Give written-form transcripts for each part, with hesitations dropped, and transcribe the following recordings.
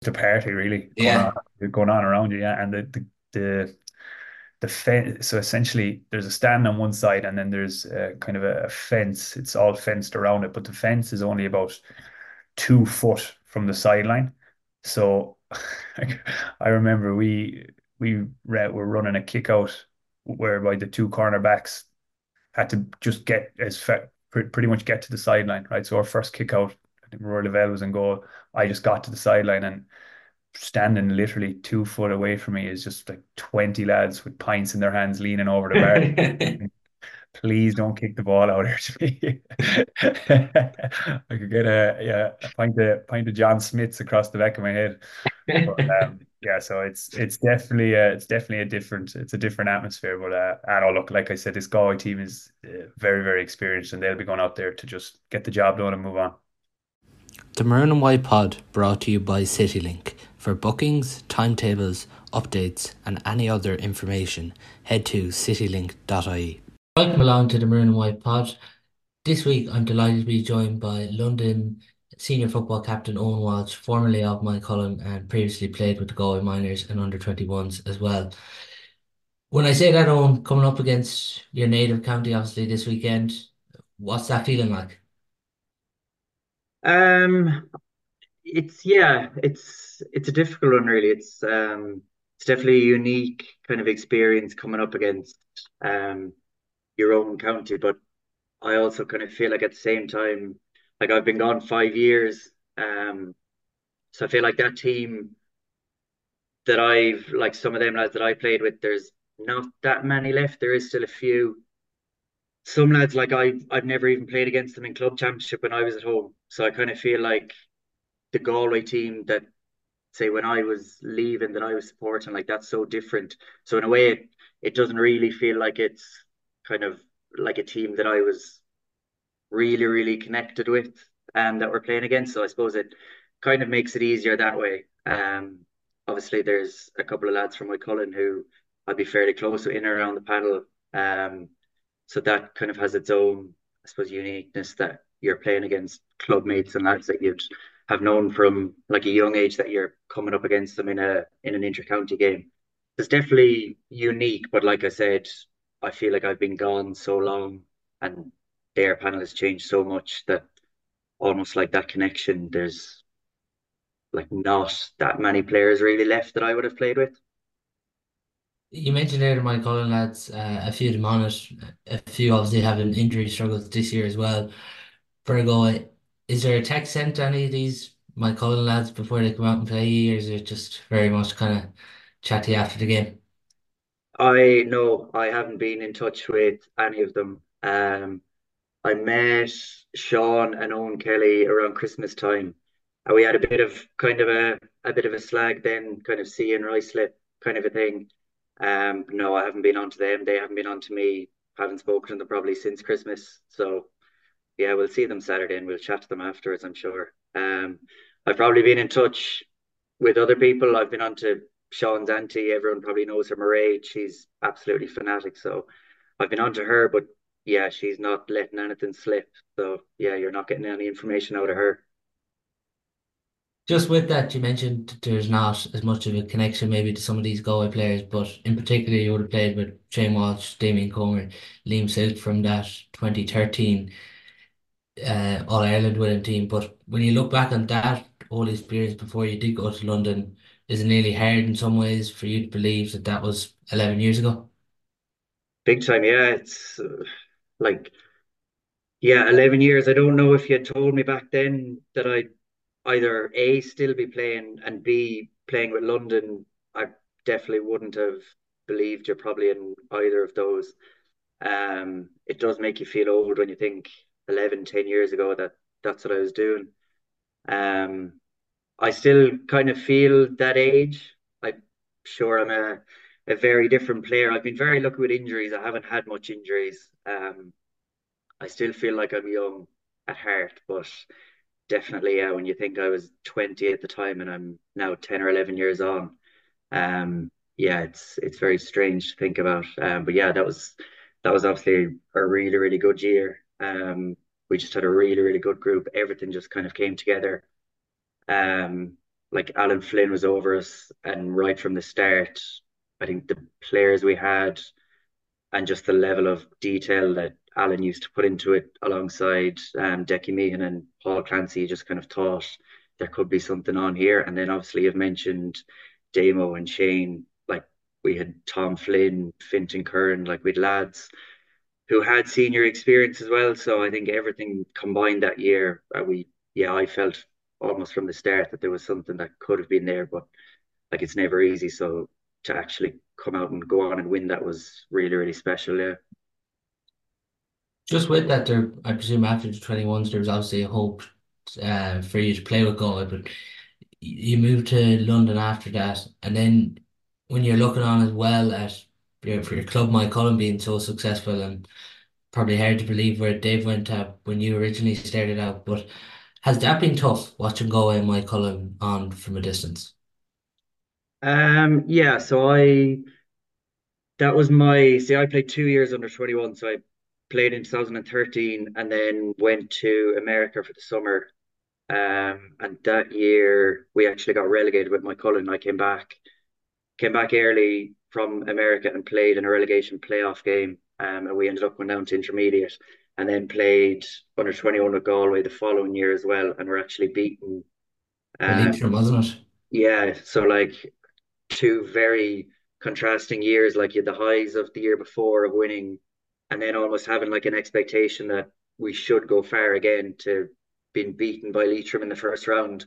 the party really Yeah. going on around you, yeah. And the fence. So essentially, there's a stand on one side, and then there's kind of a fence. It's all fenced around it, but the fence is only about 2 foot from the sideline. So I remember were running a kick out whereby the two cornerbacks had to just get pretty much get to the sideline, right? So our first kick out, I think Roy Lavelle was in goal. I just got to the sideline, and standing literally 2 foot away from me is just like 20 lads with pints in their hands leaning over the bar. Please don't kick the ball out here to me. I could get a pint of John Smith's across the back of my head. But yeah, so it's a different atmosphere. But I don't look, like I said, this Galway team is very, very experienced, and they'll be going out there to just get the job done and move on. The Maroon and White Pod brought to you by CityLink. For bookings, timetables, updates, and any other information, head to citylink.ie. Welcome along to the Maroon and White Pod. This week, I'm delighted to be joined by London senior football captain Owen Walsh, formerly of Moycullen and previously played with the Galway Miners and under 21s as well. When I say that, Owen, coming up against your native county, obviously this weekend, what's that feeling like? Um, it's yeah, it's a difficult one really. It's definitely a unique kind of experience coming up against um your own county, but I also kind of feel like at the same time, like I've been gone 5 years, so I feel like that team that I've like some of them lads that I played with, there's not that many left. There is still a few. Some lads like I've never even played against them in club championship when I was at home, so I kind of feel like the Galway team that say when I was leaving that I was supporting, like that's so different. So in a way, it doesn't really feel like it's kind of like a team that I was really, really connected with and that we're playing against. So I suppose it kind of makes it easier that way. Obviously, there's a couple of lads from Cullen who I'd be fairly close to in and around the panel. So that kind of has its own, I suppose, uniqueness that you're playing against club mates and lads that you'd have known from like a young age that you're coming up against them in an inter-county game. It's definitely unique, but like I said, I feel like I've been gone so long and their panel has changed so much that almost like that connection, there's like not that many players really left that I would have played with. You mentioned there the Moycullen lads, a few of them on it, a few obviously having injury struggles this year as well. For a go, is there a text sent to any of these Moycullen lads before they come out and play, or is it just very much kind of chatty after the game? I know I haven't been in touch with any of them. I met Sean and Owen Kelly around Christmas time. And we had a bit of a slag then, kind of seeing Ruislip kind of a thing. No, I haven't been on to them. They haven't been on to me. Haven't spoken to them probably since Christmas. So yeah, we'll see them Saturday and we'll chat to them afterwards, I'm sure. I've probably been in touch with other people. I've been on to Sean's auntie. Everyone probably knows her, Mairead. She's absolutely fanatic. So I've been on to her, but yeah, she's not letting anything slip. So yeah, you're not getting any information out of her. Just with that, you mentioned there's not as much of a connection maybe to some of these Galway players, but in particular, you would have played with Shane Walsh, Damien Comer, Liam South from that 2013 All Ireland winning team. But when you look back on that whole experience before you did go to London, is it nearly hard in some ways for you to believe that that was 11 years ago? Big time, yeah. It's like, yeah, 11 years. I don't know if you had told me back then that I'd either A, still be playing and B, playing with London. I definitely wouldn't have believed you probably in either of those. It does make you feel old when you think 11, 10 years ago that that's what I was doing. Um, I still kind of feel that age. I'm sure I'm a very different player. I've been very lucky with injuries. I haven't had much injuries. I still feel like I'm young at heart, but definitely, yeah, when you think I was 20 at the time and I'm now 10 or 11 years on, yeah, it's very strange to think about. But yeah, that was obviously a really, really good year. We just had a really, really good group. Everything just kind of came together. Um, like Alan Flynn was over us, and right from the start, I think the players we had and just the level of detail that Alan used to put into it alongside Decky Meehan and Paul Clancy, just kind of thought there could be something on here. And then obviously you've mentioned Damo and Shane, like we had Tom Flynn, Fintan Curran, like we'd lads who had senior experience as well. So I think everything combined that year, yeah, I felt almost from the start that there was something that could have been there, but like it's never easy. So to actually come out and go on and win that was really, really special. Yeah. Just with that, there, I presume after the 21s, there was obviously a hope for you to play with Galway, but you moved to London after that, and then when you're looking on as well at for your club, Mike Cullen being so successful, and probably hard to believe where Dave went at when you originally started out, but has that been tough watching Galway and Mike Cullen on from a distance? Yeah, so I that was my see I played 2 years under 21, so I played in 2013 and then went to America for the summer. And that year we actually got relegated with my Cullen. I came back early from America and played in a relegation playoff game. And we ended up going down to intermediate and then played under 21 with Galway the following year as well. And we're actually beaten. The Leitrim, wasn't it? Yeah, so like two very contrasting years. Like you had the highs of the year before of winning, and then almost having like an expectation that we should go far again to being beaten by Leitrim in the first round.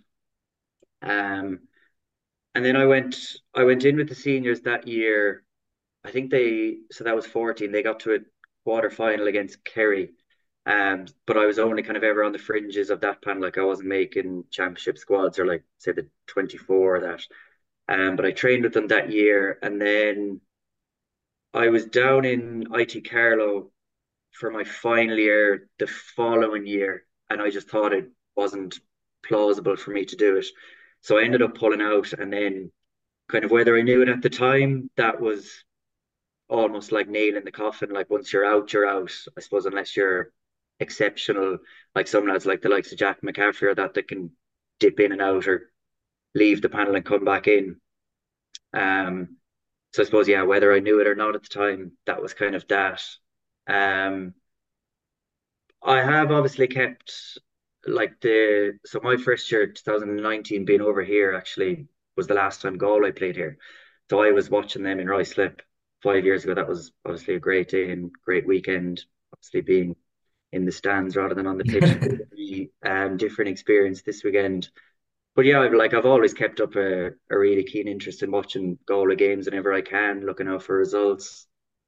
Um, and then I went in with the seniors that year. I think so that was 14. They got to a quarter final against Kerry. But I was only kind of ever on the fringes of that panel. Like I wasn't making championship squads or like say the 24 or that. But I trained with them that year, and then I was down in IT Carlow for my final year the following year, and I just thought it wasn't plausible for me to do it. So I ended up pulling out, and then kind of whether I knew it at the time, that was almost like nail in the coffin. Like once you're out, you're out. I suppose unless you're exceptional, like some lads like the likes of Jack McCaffrey or that can dip in and out or leave the panel and come back in. Um, so I suppose, yeah, whether I knew it or not at the time, that was kind of that. Um, I have obviously kept like so my first year, 2019, being over here actually was the last time Galway played here. So I was watching them in Ruislip 5 years ago. That was obviously a great day and great weekend. Obviously being in the stands rather than on the pitch, different experience this weekend. But yeah, I've always kept up a really keen interest in watching Galway games whenever I can, looking out for results.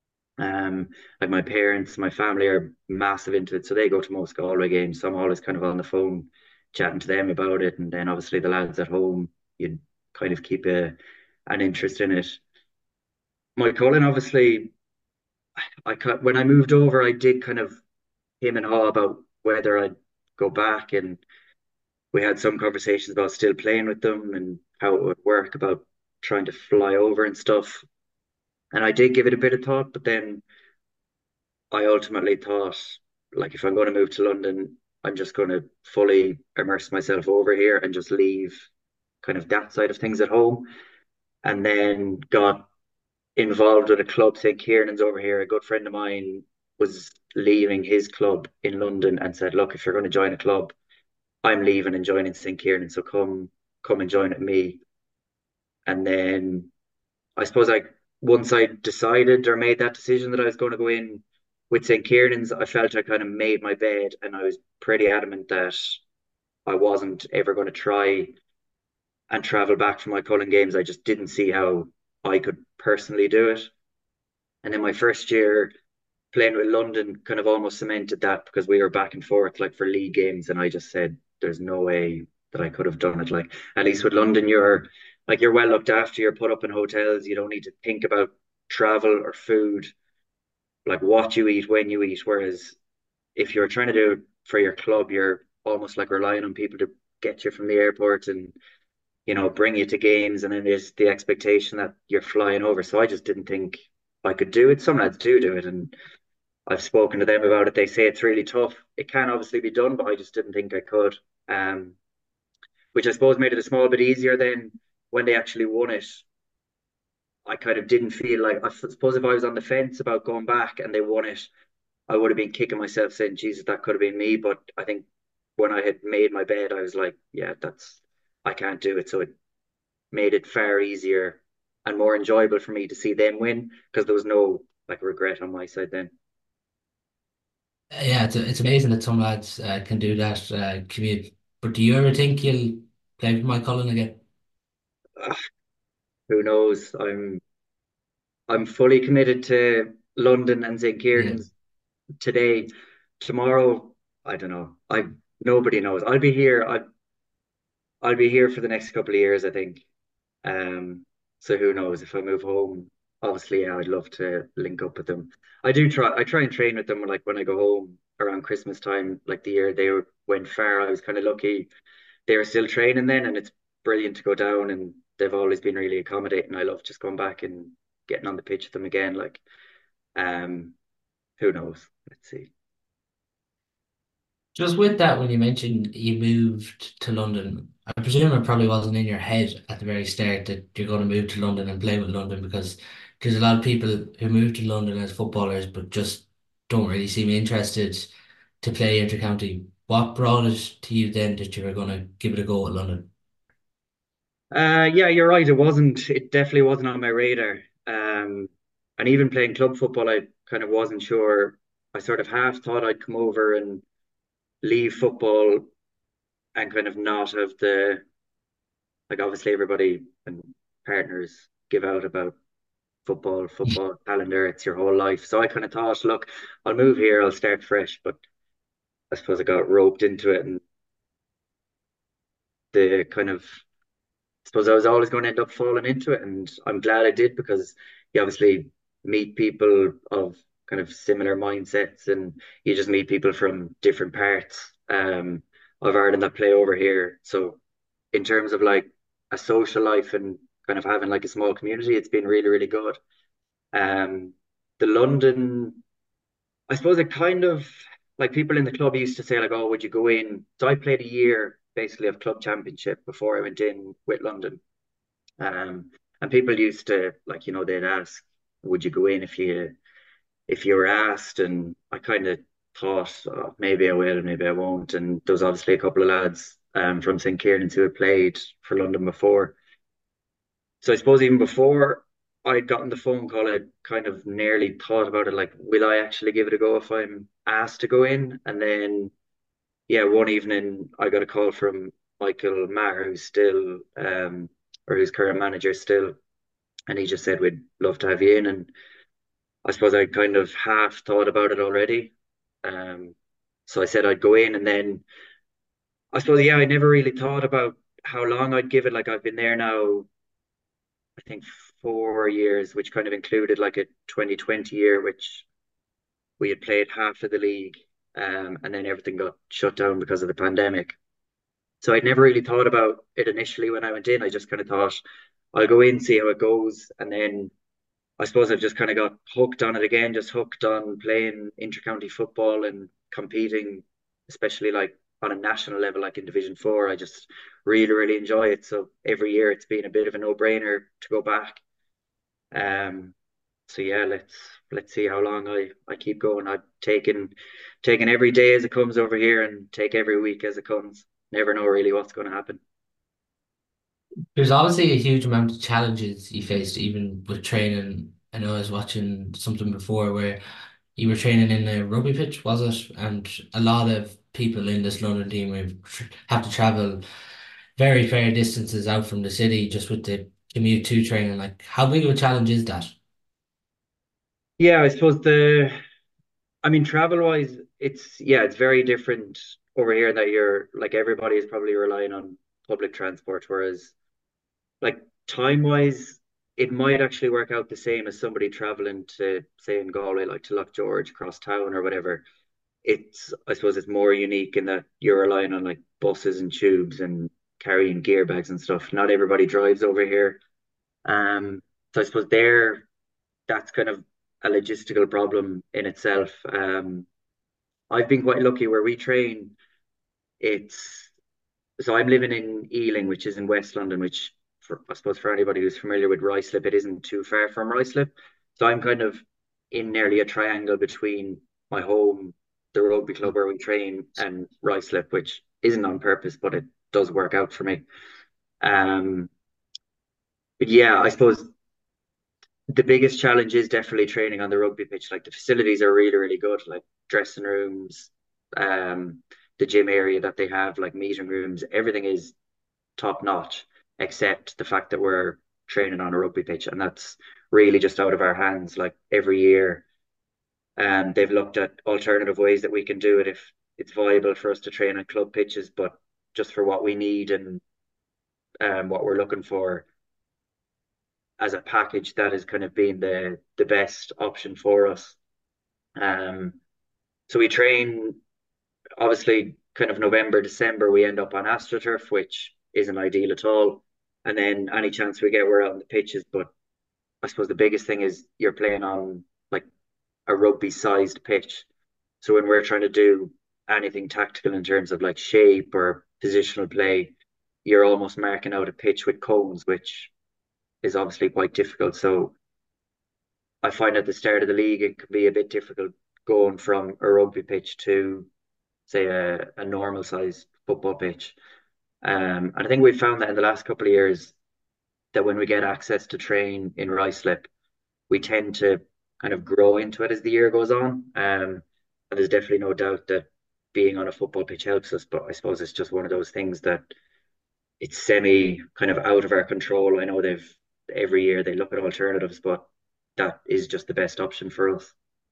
Like my parents, my family are massive into it, so they go to most Galway games. So I'm always kind of on the phone chatting to them about it, and then obviously the lads at home, you kind of keep an interest in it. My Colin, obviously, when I moved over, I did kind of him and haw about whether I'd go back, and we had some conversations about still playing with them and how it would work about trying to fly over and stuff. And I did give it a bit of thought, but then I ultimately thought, like, if I'm going to move to London, I'm just going to fully immerse myself over here and just leave kind of that side of things at home. And then got involved with a club, St. Kieran's over here. A good friend of mine was leaving his club in London and said, look, if you're going to join a club, I'm leaving and joining St. Kieran. So come and join at me. And then I suppose once I decided or made that decision that I was going to go in with St. Kieran's, I felt I kind of made my bed, and I was pretty adamant that I wasn't ever going to try and travel back from my Cullen games. I just didn't see how I could personally do it. And then my first year playing with London kind of almost cemented that because we were back and forth like for league games, and I just said, "There's no way that I could have done it." Like at least with London, you're well looked after. You're put up in hotels. You don't need to think about travel or food, like what you eat, when you eat. Whereas if you're trying to do it for your club, you're almost like relying on people to get you from the airport and bring you to games, and then there's the expectation that you're flying over. So I just didn't think I could do it. Some lads do it, and I've spoken to them about it. They say it's really tough. It can obviously be done, but I just didn't think I could. Um, which I suppose made it a small bit easier. Then when they actually won it, I kind of didn't feel like, I suppose if I was on the fence about going back and they won it, I would have been kicking myself saying, Jesus, that could have been me. But I think when I had made my bed, I was like, yeah, I can't do it. So it made it far easier and more enjoyable for me to see them win because there was no like regret on my side then. Yeah, it's amazing that some lads can do that commute. But do you ever think you'll play with Mike Cullen again? Ugh, who knows? I'm fully committed to London and St. Yeah. Kieran's today. Tomorrow, I don't know. I Nobody knows. I'll be here for the next couple of years, I think. So who knows if I move home? Obviously, yeah, I'd love to link up with them. I try and train with them like when I go home around Christmas time, like the year went far, I was kind of lucky. They were still training then, and it's brilliant to go down, and they've always been really accommodating. I love just going back and getting on the pitch with them again. Like, um, who knows? Let's see. Just with that, when you mentioned you moved to London, I presume it probably wasn't in your head at the very start that you're going to move to London and play with London because there's a lot of people who move to London as footballers but just don't really seem interested to play intercounty. What brought it to you then that you were going to give it a go at London? Yeah, you're right. It wasn't. It definitely wasn't on my radar. And even playing club football, I kind of wasn't sure. I sort of half thought I'd come over and leave football and kind of not have the like. Obviously, everybody and partners give out about football calendar. It's your whole life. So I kind of thought, look, I'll move here. I'll start fresh. But I suppose I got roped into it, and the kind of suppose I was always going to end up falling into it, and I'm glad I did because you obviously meet people of kind of similar mindsets, and you just meet people from different parts of Ireland that play over here. So, in terms of like a social life and kind of having like a small community, it's been really, really good. Um, the London, I suppose it kind of like people in the club used to say like, "Oh, would you go in?" So I played a year basically of club championship before I went in with London. And people used to like, they'd ask, would you go in if you were asked? And I kind of thought, oh, maybe I will, maybe I won't. And there was obviously a couple of lads from St. Kieran's who had played for London before. So I suppose even before I'd gotten the phone call, I kind of nearly thought about it, like, will I actually give it a go if I'm asked to go in? And then, yeah, one evening I got a call from Michael Maher, who's still, or who's current manager still, and he just said we'd love to have you in. And I suppose I kind of half thought about it already. Um, so I said I'd go in, and then I suppose yeah, I never really thought about how long I'd give it. Like I've been there now, I think 4 years, which kind of included like a 2020 year, which we had played half of the league, and then everything got shut down because of the pandemic. So I'd never really thought about it initially when I went in. I just kind of thought I'll go in, see how it goes, and then I suppose I've just kind of got hooked on it again, just hooked on playing intercounty football and competing, especially like on a national level, like in Division Four. I just really, really enjoy it. So every year it's been a bit of a no-brainer to go back. Um, so yeah, let's see how long I keep going. I've taken every day as it comes over here and take every week as it comes. Never know really what's going to happen. There's obviously a huge amount of challenges you faced, even with training. I know I was watching something before where you were training in a rugby pitch, was it? And a lot of people in this London team have to travel very fair distances out from the city just with the commute to training. Like, how big of a challenge is that? Yeah, I suppose I mean, travel wise, it's very different over here that you're like everybody is probably relying on public transport, whereas like time wise, it might actually work out the same as somebody traveling to say in Galway, like to Lough George, across town or whatever. I suppose it's more unique in that you're relying on like buses and tubes and carrying gear bags and stuff. Not everybody drives over here. So I suppose that's kind of a logistical problem in itself. I've been quite lucky where we train. It's So I'm living in Ealing, which is in West London, which I suppose for anybody who's familiar with Ruislip, it isn't too far from Ruislip. So I'm kind of in nearly a triangle between my home, the rugby club where we train, and Ruislip, which isn't on purpose, but it does work out for me. Um, but yeah, I suppose the biggest challenge is definitely training on the rugby pitch. Like the facilities are really, really good, like dressing rooms, um, the gym area that they have, like meeting rooms, everything is top notch, except the fact that we're training on a rugby pitch, and that's really just out of our hands. Like every year, they've looked at alternative ways that we can do it if it's viable for us to train on club pitches, but just for what we need and what we're looking for as a package, that has kind of been the best option for us. Um, so we train obviously kind of November, December, we end up on AstroTurf, which isn't ideal at all. And then any chance we get, we're out on the pitches. But I suppose the biggest thing is you're playing on like a rugby sized pitch. So when we're trying to do anything tactical in terms of like shape or positional play, you're almost marking out a pitch with cones, which is obviously quite difficult. So I find at the start of the league, it can be a bit difficult going from a rugby pitch to, say, a normal sized football pitch. And I think we've found that in the last couple of years that when we get access to train in Ruislip, we tend to kind of grow into it as the year goes on. And there's definitely no doubt that being on a football pitch helps us, but I suppose it's just one of those things that it's semi kind of out of our control. I know they've every year they look at alternatives, but that is just the best option for us.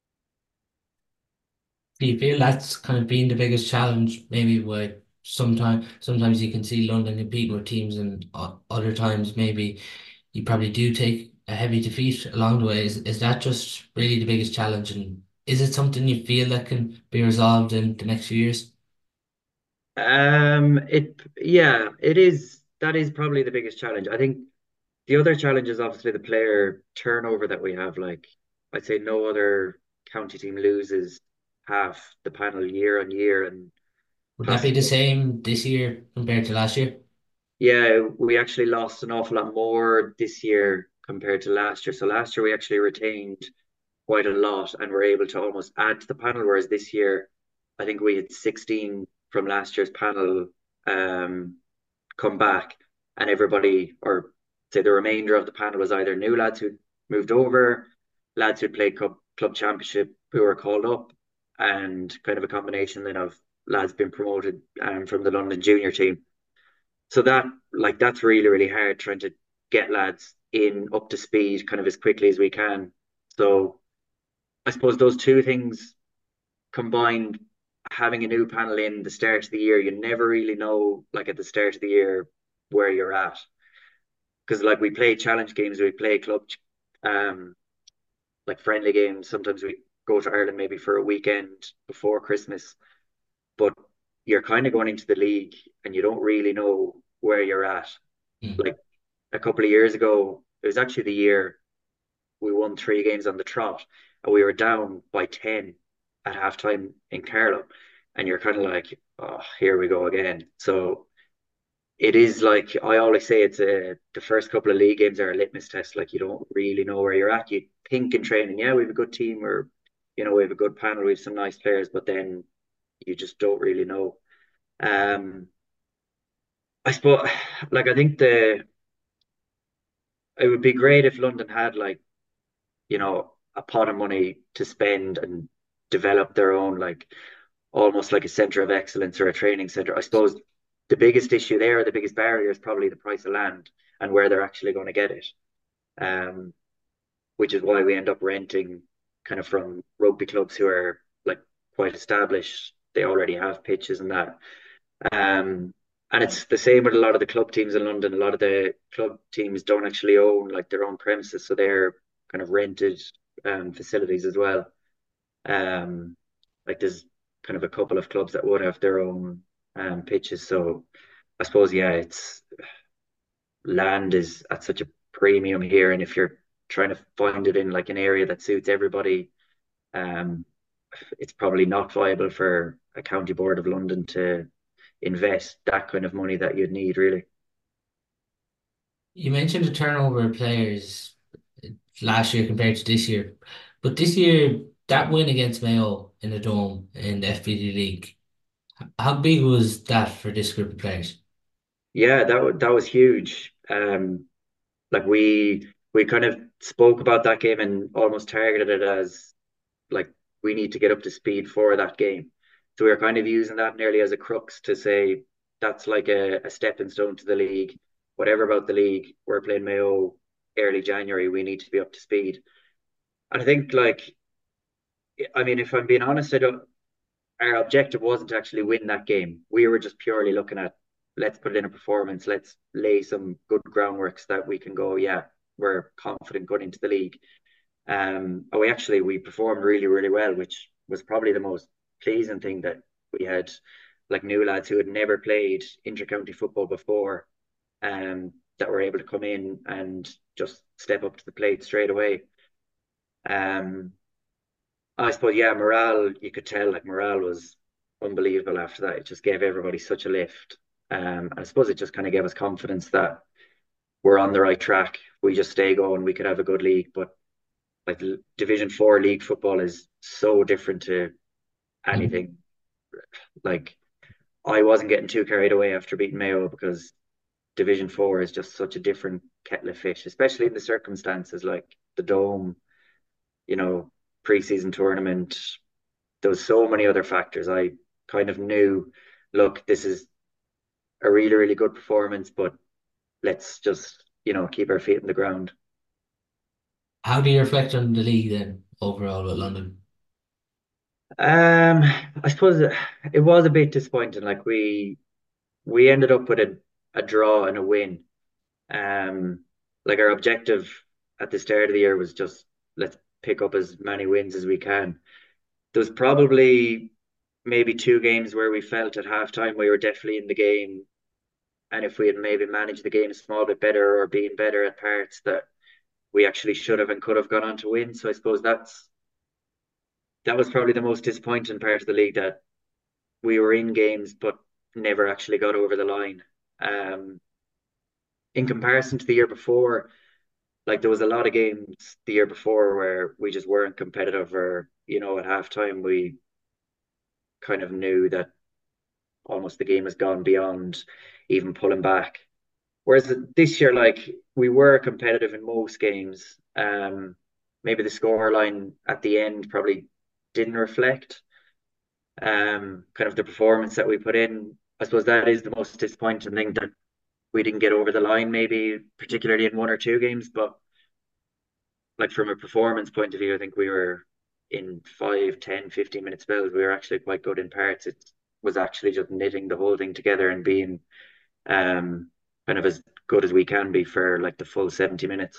Do you feel that's kind of been the biggest challenge? Maybe with sometimes you can see London compete with teams, and other times maybe you probably do take a heavy defeat along the way. Is that just really the biggest challenge? And is it something you feel that can be resolved in the next few years? Yeah, it is. That is probably the biggest challenge. I think the other challenge is obviously the player turnover that we have. Like, I'd say no other county team loses half the panel year on year, and Would that be the possibly, same this year compared to last year? yeah, we actually lost an awful lot more this year compared to last year. So last year we actually retained quite a lot and were able to almost add to the panel, whereas this year I think we had 16 from last year's panel um, come back, and everybody, or say the remainder of the panel, was either new lads who moved over, lads who played club championship who were called up, and kind of a combination then of lads being promoted from the London junior team. So that's really, really hard trying to get lads in up to speed kind of as quickly as we can. So I suppose those two things combined, having a new panel in the start of the year, you never really know, like at the start of the year, where you're at. Because like we play challenge games, we play um, like friendly games. Sometimes we go to Ireland maybe for a weekend before Christmas, but you're kind of going into the league and you don't really know where you're at. Mm. Like a couple of years ago, it was actually the year we won 3 games on the trot, and we were down by 10 at halftime in Carlow. And you're kind of like, oh, here we go again. So it is like I always say, the first couple of league games are a litmus test. Like you don't really know where you're at. You think in training, yeah, we have a good team, or we have a good panel, we have some nice players, but then you just don't really know. Um, I suppose, like I think it would be great if London had like a pot of money to spend and develop their own, like almost like a center of excellence or a training center. I suppose the biggest issue there, the biggest barrier is probably the price of land and where they're actually going to get it. Um, which is why we end up renting kind of from rugby clubs who are like quite established. They already have pitches and that. Um, and it's the same with a lot of the club teams in London. A lot of the club teams don't actually own like their own premises, so they're kind of rented facilities as well. Um, like there's kind of a couple of clubs that would have their own pitches. So I suppose yeah, it's land is at such a premium here, and if you're trying to find it in like an area that suits everybody, um, it's probably not viable for a county board of London to invest that kind of money that you'd need, really. You mentioned the turnover of players last year compared to this year, but this year that win against Mayo in the Dome in the FBD League, how big was that for this group of players? Yeah, that was huge. Like we kind of spoke about that game and almost targeted it as like we need to get up to speed for that game. So we were kind of using that nearly as a crux to say that's like a stepping stone to the league. Whatever about the league, we're playing Mayo early January. We need to be up to speed. And I think like I mean, if I'm being honest, I don't. Our objective wasn't to actually win that game. We were just purely looking at let's put it in a performance. Let's lay some good groundworks that we can go. Yeah, we're confident going into the league. And we performed really, really well, which was probably the most pleasing thing that we had like new lads who had never played inter-county football before, that were able to come in and just step up to the plate straight away. Um, I suppose, yeah, morale, you could tell like morale was unbelievable after that. It just gave everybody such a lift. I suppose it just kind of gave us confidence that we're on the right track. We just stay going, we could have a good league. But like Division 4 league football is so different to anything. Like I wasn't getting too carried away after beating Mayo because Division 4 is just such a different kettle of fish, especially in the circumstances like the Dome, you know, preseason tournament. There was so many other factors. I kind of knew, look, this is a really, really good performance, but let's just, keep our feet in the ground. How do you reflect on the league then overall with London? Um, I suppose it was a bit disappointing. Like we ended up with a draw and a win. Um, like our objective at the start of the year was just let's pick up as many wins as we can. There was probably maybe two games where we felt at halftime we were definitely in the game, and if we had maybe managed the game a small bit better or been better at parts that we actually should have and could have gone on to win. So I suppose that was probably the most disappointing part of the league, that we were in games but never actually got over the line. Um, in comparison to the year before, like there was a lot of games the year before where we just weren't competitive, or at halftime we kind of knew that almost the game has gone beyond even pulling back. Whereas this year, like we were competitive in most games. Maybe the score line at the end probably didn't reflect kind of the performance that we put in. I suppose that is the most disappointing thing, that we didn't get over the line, maybe particularly in one or two games. But like from a performance point of view, I think we were in 5, 10, 15 minute spells. We were actually quite good in parts. It was actually just knitting the whole thing together and being um, kind of as good as we can be for like the full 70 minutes.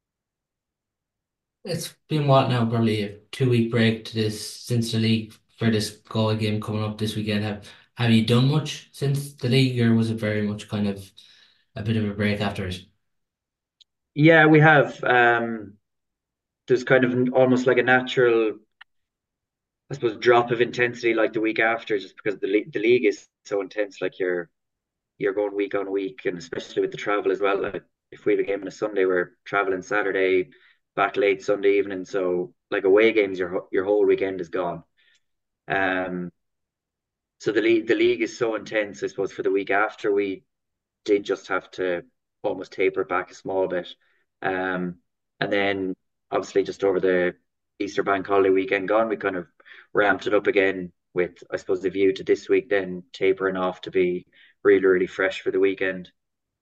It's been what now, probably a 2 week break to this since the league for this Galway game coming up this weekend. Have you done much since the league, or was it very much kind of a bit of a break after it? Yeah, we have. There's kind of almost like a natural, I suppose, drop of intensity like the week after, just because the league is so intense. Like you're going week on week, and especially with the travel as well. Like if we have a game on a Sunday, we're traveling Saturday, back late Sunday evening. So like away games, your whole weekend is gone. Um, so the league is so intense. I suppose for the week after, we did just have to almost taper it back a small bit. Um, and then obviously just over the Easter bank holiday weekend gone, we kind of ramped it up again with, I suppose, the view to this week then tapering off to be really, really fresh for the weekend.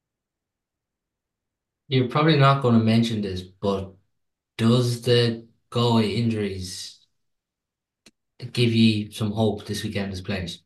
You're probably not going to mention this, but does the Galway injuries give you some hope this weekend as players?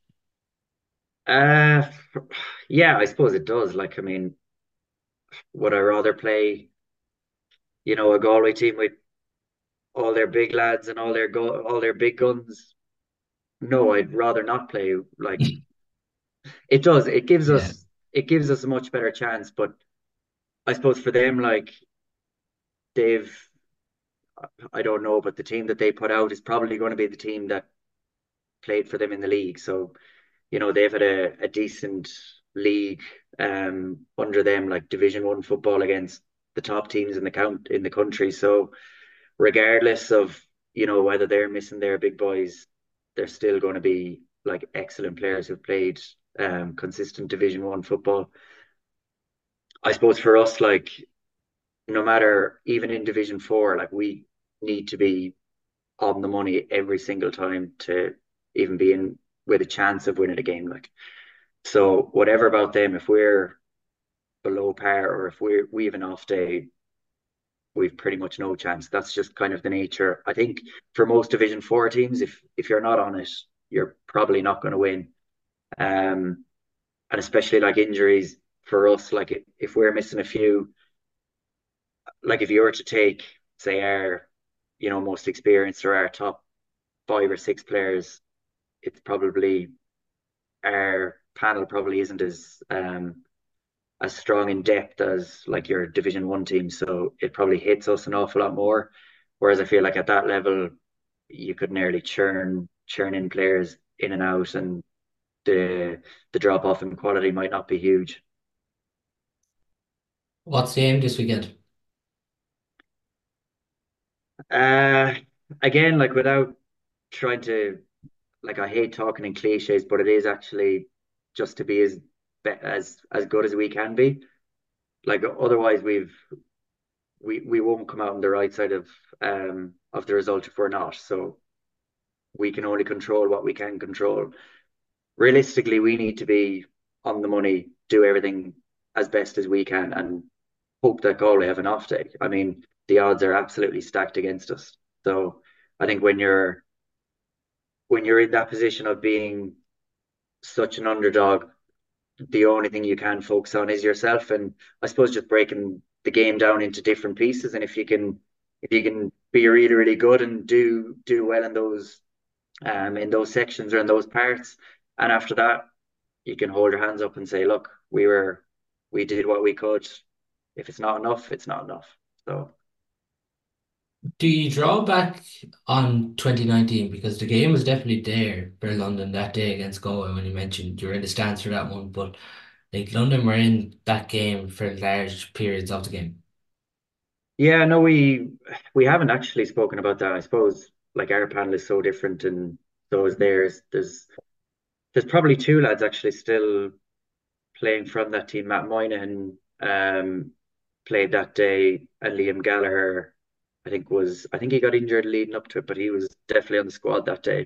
Uh, yeah, I suppose it does. Like, I mean, would I rather play, a Galway team with all their big lads and all their big guns? No, I'd rather not play. Like, it does. Yeah. It gives us a much better chance. But I suppose for them, like they've, I don't know, but the team that they put out is probably going to be the team that played for them in the league. So they've had a decent league under them, like Division 1 football against the top teams in the country. So regardless of whether they're missing their big boys, they're still going to be like excellent players who've played consistent Division 1 football. I suppose for us, like no matter even in Division 4, like we need to be on the money every single time to even be in with a chance of winning a game. Like so, whatever about them, if we're below par or if we have an off day, we've pretty much no chance. That's just kind of the nature. I think for most Division 4 teams, if you're not on it, you're probably not going to win. Um, and especially like injuries for us, like if we're missing a few, like if you were to take, say, our, most experienced or our top 5 or 6 players, it's probably our panel probably isn't as strong in depth as like your Division 1 team. So it probably hits us an awful lot more. Whereas I feel like at that level, you could nearly churn in players in and out, and the drop off in quality might not be huge. What's the aim this weekend? Uh, Again, like without trying to, like I hate talking in cliches, but it is actually just to be as good as we can be. Like otherwise, we won't come out on the right side of the result if we're not. So we can only control what we can control. Realistically, we need to be on the money, do everything as best as we can, and hope that Galway have an off day. I mean, the odds are absolutely stacked against us. So I think when you're in that position of being such an underdog, the only thing you can focus on is yourself. And I suppose just breaking the game down into different pieces. And if you can be really, really good and do well in those sections or in those parts, and after that, you can hold your hands up and say, look, we did what we could. If it's not enough, it's not enough. So Do you draw back on 2019? Because the game was definitely there for London that day against Galway when you mentioned you were in the stands for that one, but like London were in that game for large periods of the game. yeah, no, we haven't actually spoken about that. I suppose like our panel is so different and so is theirs. There's probably 2 lads actually still playing from that team. Matt Moynihan played that day, and Liam Gallagher, I think he got injured leading up to it, but he was definitely on the squad that day.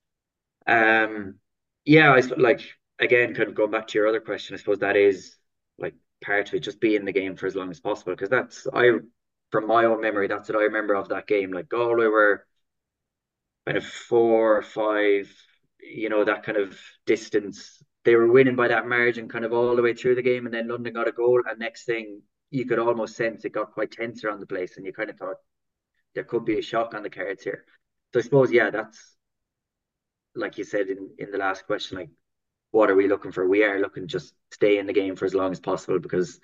Um, yeah, like again, kind of going back to your other question, I suppose that is like part of it, just be in the game for as long as possible, because from my own memory, that's what I remember of that game. Like Galway were kind of 4 or 5, that kind of distance. They were winning by that margin kind of all the way through the game, and then London got a goal, and next thing you could almost sense it got quite tense around the place, and you kind of thought there could be a shock on the cards here. So I suppose, yeah, that's like you said in the last question, like what are we looking for? We are looking to just stay in the game for as long as possible, because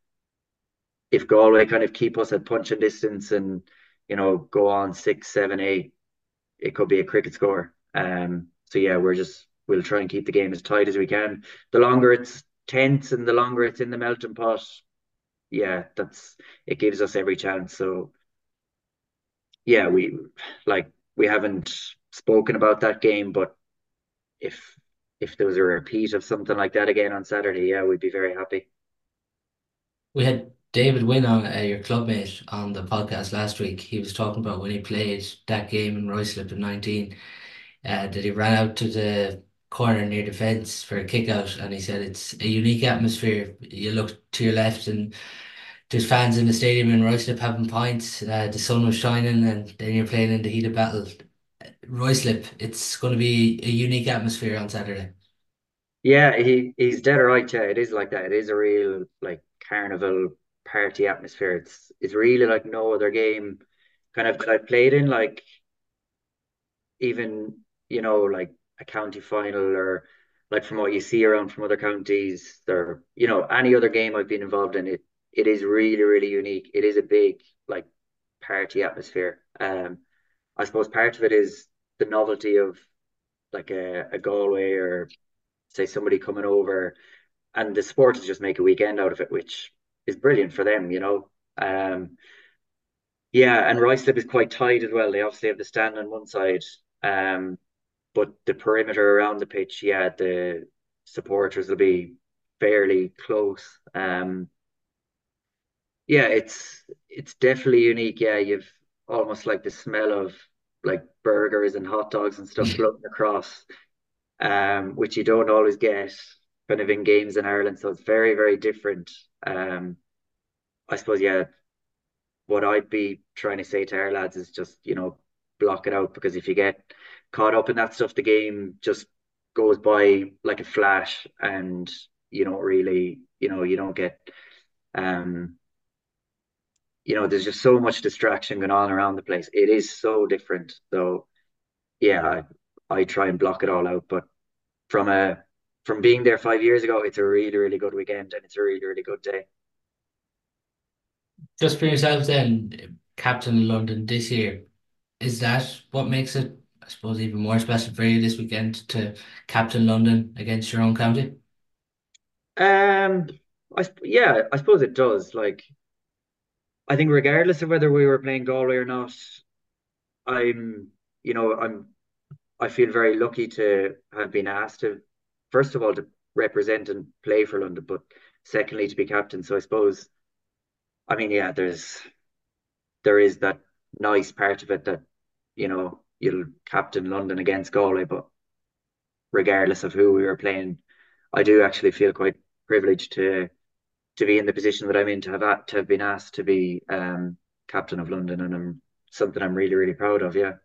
if Galway kind of keep us at punching distance and go on 6, 7, 8, it could be a cricket score. So yeah, we'll try and keep the game as tight as we can. The longer it's tense and the longer it's in the melting pot, yeah, it gives us every chance. So yeah, we haven't spoken about that game, but if if there was a repeat of something like that again on Saturday, yeah, we'd be very happy. We had David Wynn on, your clubmate, on the podcast last week. He was talking about when he played that game in Ruislip in 19, that he ran out to the corner near the fence for a kick out, and he said it's a unique atmosphere. You look to your left and there's fans in the stadium in Ruislip having pints. The sun was shining, and then you're playing in the heat of battle. Ruislip, it's going to be a unique atmosphere on Saturday. Yeah, he's dead right. Yeah, it is like that. It is a real like carnival party atmosphere. It's really like no other game kind of that I played in. Like even like a county final, or like from what you see around from other counties, or any other game I've been involved in. It is really, really unique. It is a big like party atmosphere. I suppose part of it is the novelty of like a Galway or say somebody coming over, and the supporters just make a weekend out of it, which is brilliant for them, you know. Yeah, and Ruislip is quite tight as well. They obviously have the stand on one side, um, but the perimeter around the pitch, yeah, the supporters will be fairly close. Yeah, it's definitely unique. Yeah, you've almost like the smell of like burgers and hot dogs and stuff floating across, which you don't always get kind of in games in Ireland. So it's very, very different. Um, I suppose, yeah, what I'd be trying to say to our lads is just, block it out, because if you get caught up in that stuff, the game just goes by like a flash, and you don't really, you don't get, um, there's just so much distraction going on around the place. It is so different. So yeah, I try and block it all out. But from a from being there 5 years ago, it's a really, really good weekend, and it's a really, really good day. Just for yourself then, captain of London this year, is that what makes it, I suppose, even more special for you this weekend to captain London against your own county? Um, yeah, I suppose it does. Like, I think regardless of whether we were playing Galway or not, I'm, you know, I'm, I feel very lucky to have been asked to, first of all, to represent and play for London, but secondly, to be captain. So I suppose, I mean, yeah, there is that nice part of it that, you'll captain London against Galway, but regardless of who we were playing, I do actually feel quite privileged to be in the position that I'm in, to have been asked to be captain of London, and something I'm really, really proud of. Yeah.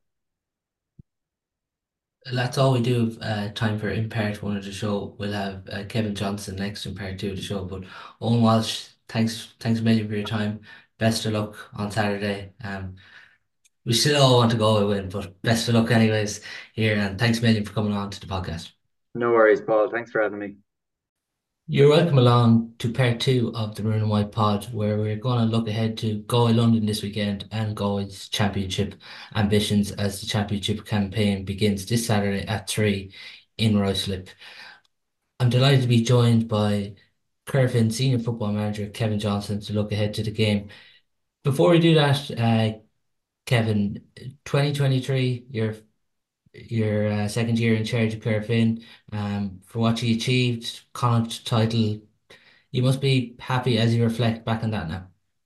That's all we do. Time for in part one of the show. We'll have Kevin Johnson next in part two of the show. But Owen Walsh, thanks a million for your time. Best of luck on Saturday. We still all want to go and win, but best of luck anyways here. And thanks a million for coming on to the podcast. No worries, Paul. Thanks for having me. You're welcome along to part two of the Maroon and White Pod, where we're going to look ahead to Galway London this weekend and Galway's championship ambitions as the championship campaign begins this Saturday at 3 in Ruislip. I'm delighted to be joined by Kerfin senior football manager Kevin Johnson to look ahead to the game. Before we do that, Kevin, 2023, your second year in charge of Kerfin, for what you achieved, Connacht title, you must be happy as you reflect back on that now.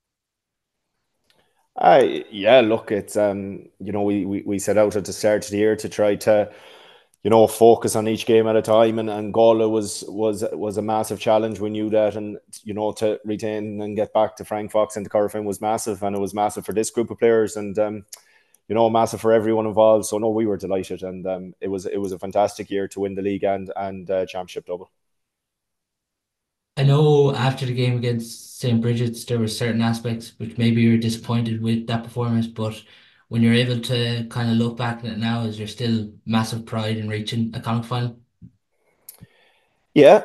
Yeah, look, it's we set out at the start of the year to try to focus on each game at a time, and Galway was a massive challenge. We knew that, and to retain and get back to Frank Fox and the Corofin was massive, and it was massive for this group of players, and massive for everyone involved. So no, we were delighted, and it was a fantastic year to win the league and championship double. I know after the game against St. Bridget's, there were certain aspects which maybe you were disappointed with that performance, but when you're able to kind of look back at it now, is there still massive pride in reaching a Connacht final? Yeah,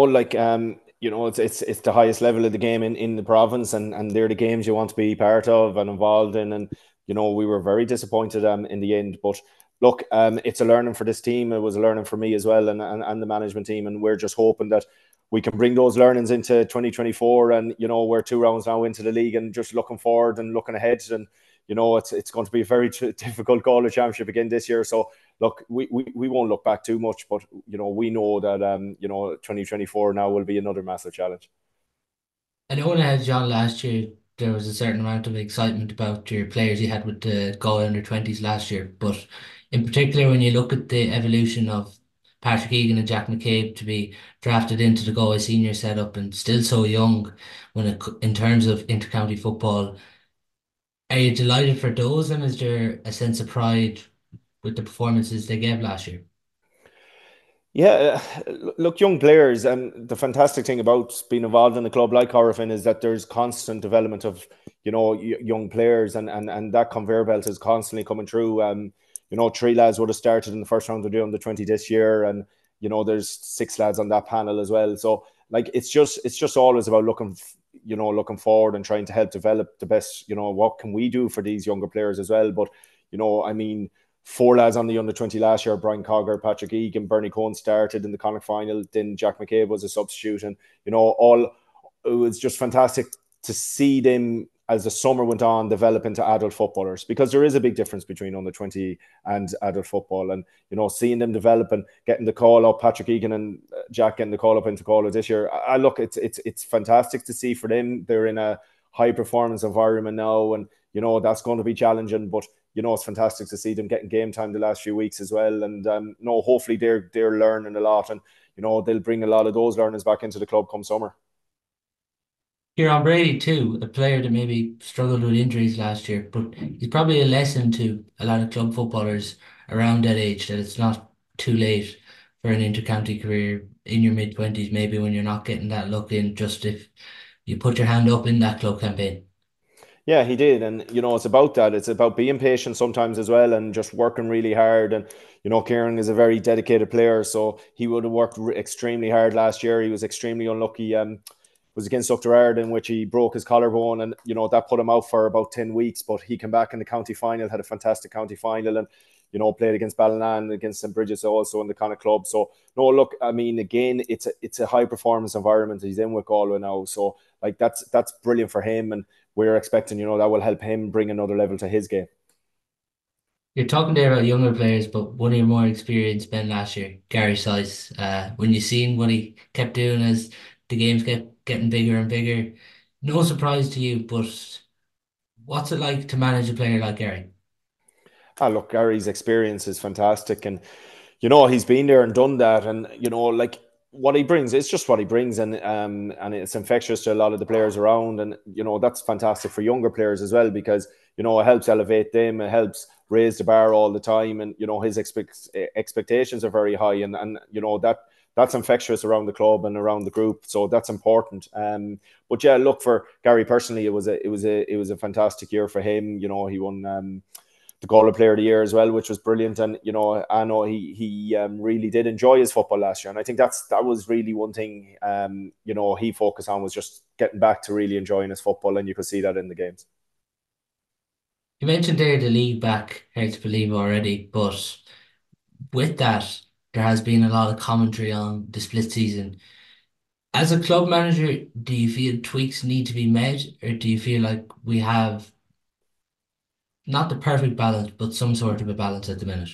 it's the highest level of the game in the province, and they're the games you want to be part of and involved in, and we were very disappointed in the end. But look, it's a learning for this team. It was a learning for me as well, and the management team, and we're just hoping that we can bring those learnings into 2024, and we're 2 rounds now into the league, and just looking forward and looking ahead, and it's going to be a very difficult Galway championship again this year. So look, we won't look back too much, but we know that 2024 now will be another massive challenge. I know when I had John last year, there was a certain amount of excitement about your players you had with the Galway under 20s last year, but in particular when you look at the evolution of Patrick Egan and Jack McCabe to be drafted into the Galway senior setup and still so young in terms of intercounty football, are you delighted for those, and is there a sense of pride with the performances they gave last year? Yeah, look, young players, and the fantastic thing about being involved in a club like Corofin is that there's constant development of, young players, and that conveyor belt is constantly coming through. 3 lads would have started in the first round of the under 20 this year, and there's 6 lads on that panel as well. So like it's just always about looking forward and trying to help develop the best. What can we do for these younger players as well? But I mean, 4 lads on the under-20 last year: Brian Cogger, Patrick Egan, Bernie Cohen started in the Connacht final. Then Jack McCabe was a substitute, and it was just fantastic to see them as the summer went on develop into adult footballers, because there is a big difference between under-20 and adult football. And seeing them develop and getting the call up, Patrick Egan and Jack getting the call up into Galway this year, I look, it's fantastic to see for them. They're in a high performance environment now, and that's going to be challenging, but it's fantastic to see them getting game time the last few weeks as well. And hopefully they're learning a lot, and they'll bring a lot of those learnings back into the club come summer. Kieran Brady too, a player that maybe struggled with injuries last year, but he's probably a lesson to a lot of club footballers around that age, that it's not too late for an inter-county career in your mid-20s, maybe when you're not getting that look in, just if you put your hand up in that club campaign. Yeah, he did. And, it's about that. It's about being patient sometimes as well, and just working really hard. And, Kieran is a very dedicated player, so he would have worked extremely hard last year. He was extremely unlucky. Was against Uachtar in which he broke his collarbone, and that put him out for about 10 weeks, but he came back in the county final, had a fantastic county final, and played against Ballinan, against St. Bridget's also in the Connacht club. So no, look, I mean, again, it's a high performance environment he's in with Galway now, so like that's brilliant for him, and we're expecting that will help him bring another level to his game. You're talking there about younger players, but one of your more experienced men last year, Gary Size, when you seen what he kept doing as the games kept getting bigger and bigger, no surprise to you, but what's it like to manage a player like Gary? Look, Gary's experience is fantastic, and he's been there and done that, and like what he brings, it's just what he brings, and it's infectious to a lot of the players around, and that's fantastic for younger players as well, because it helps elevate them, it helps raise the bar all the time, and his expectations are very high, and that's infectious around the club and around the group, so that's important. But yeah, look, for Gary personally, it was a fantastic year for him. He won the Galway Player of the Year as well, which was brilliant. And I know he really did enjoy his football last year, and I think that was really one thing he focused on, was just getting back to really enjoying his football, and you could see that in the games. You mentioned there the league back, hard to believe already, but with that, there has been a lot of commentary on the split season. As a club manager, do you feel tweaks need to be made, or do you feel like we have not the perfect balance, but some sort of a balance at the minute?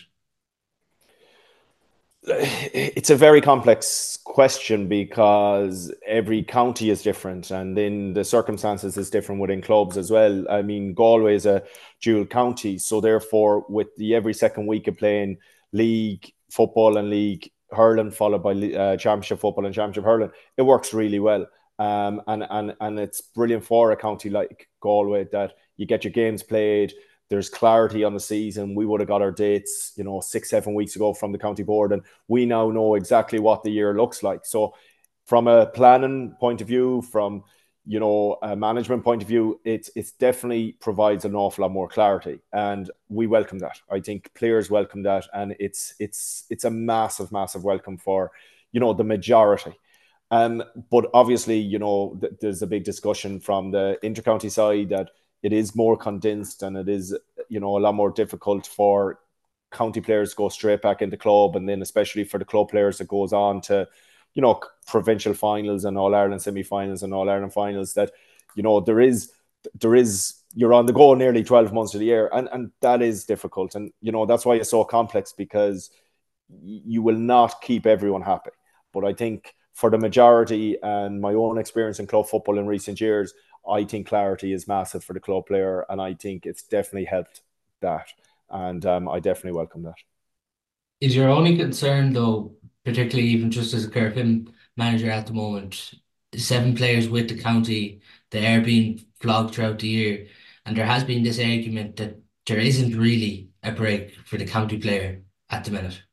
It's a very complex question, because every county is different, and then the circumstances is different within clubs as well. I mean, Galway is a dual county, so therefore with the every second week of playing league football and league hurling, followed by championship football and championship hurling, it works really well. And it's brilliant for a county like Galway that you get your games played. There's clarity on the season. We would have got our dates, 6-7 weeks ago from the county board, and we now know exactly what the year looks like. So from a planning point of view, from a management point of view, it's definitely provides an awful lot more clarity, and we welcome that. I think players welcome that, and it's a massive welcome for the majority. But obviously, there's a big discussion from the intercounty side that it is more condensed, and it is a lot more difficult for county players to go straight back into club, and then especially for the club players that goes on to provincial finals and All-Ireland semi-finals and All-Ireland finals, that there is you're on the go nearly 12 months of the year, and that is difficult, and that's why it's so complex, because you will not keep everyone happy. But I think for the majority, and my own experience in club football in recent years, I think clarity is massive for the club player, and I think it's definitely helped that, and I definitely welcome that. Is your only concern, though, particularly even just as a Kirkham manager at the moment, the 7 players with the county, they are being flogged throughout the year, and there has been this argument that there isn't really a break for the county player at the minute?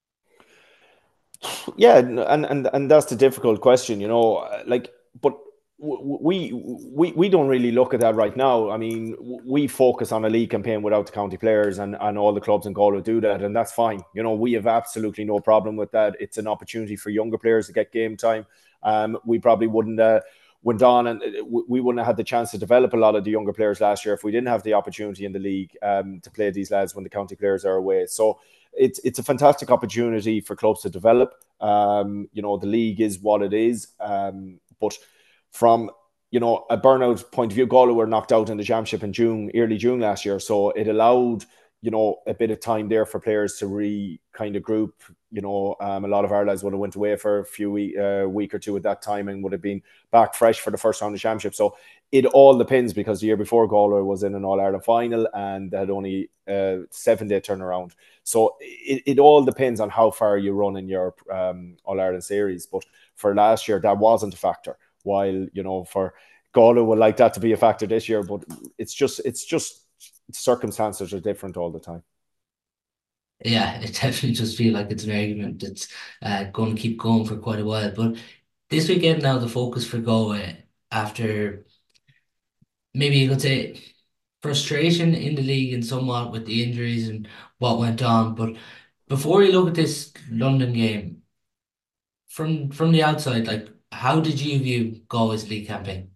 Yeah, and that's the difficult question, but we don't really look at that right now. I mean, we focus on a league campaign without the county players, and all the clubs in Galway do that, and that's fine. We have absolutely no problem with that. It's an opportunity for younger players to get game time. We probably wouldn't went on, and we wouldn't have had the chance to develop a lot of the younger players last year if we didn't have the opportunity in the league to play these lads when the county players are away. So it's a fantastic opportunity for clubs to develop. The league is what it is, but from a burnout point of view, Galway were knocked out in the championship in early June last year, so it allowed a bit of time there for players to kind of group. A lot of our lads would have went away for a week or two at that time and would have been back fresh for the first round of the championship. So it all depends, because the year before Galway was in an All-Ireland final and they had only a 7-day turnaround. So it all depends on how far you run in your All-Ireland series. But for last year, that wasn't a factor. While, for Galway would like that to be a factor this year, but it's just circumstances are different all the time. Yeah, it definitely just feels like it's an argument that's going to keep going for quite a while. But this weekend now, the focus for Galway, after maybe you could say frustration in the league and somewhat with the injuries and what went on. But before you look at this London game, from the outside, like, how did you view Galway's league campaign?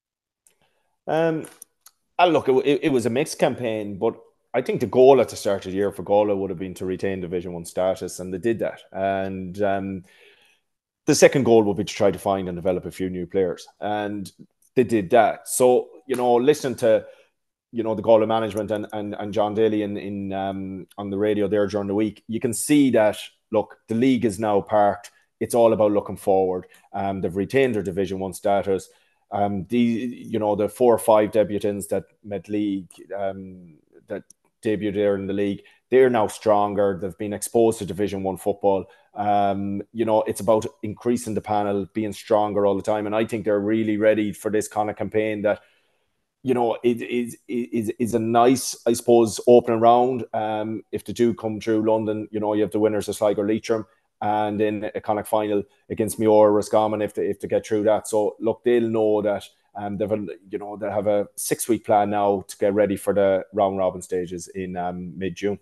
Look, it was a mixed campaign, but I think the goal at the start of the year for Galway would have been to retain Division 1 status, and they did that. And the second goal would be to try to find and develop a few new players, and they did that. So, listening to the Galway management and John Daly on the radio there during the week, you can see that, look, the league is now parked. It's all about looking forward. They've retained their Division 1 status. The 4 or 5 debutants that met league, that debuted there in the league, they're now stronger. They've been exposed to Division 1 football. It's about increasing the panel, being stronger all the time. And I think they're really ready for this kind of campaign that, it is a nice, I suppose, opening round. If they do come through London, you have the winners of Sligo Leitrim, and then a Connacht final against Mayo or Roscommon if they get through that. So look, they'll know that they have a 6-week plan now to get ready for the round robin stages in mid-June.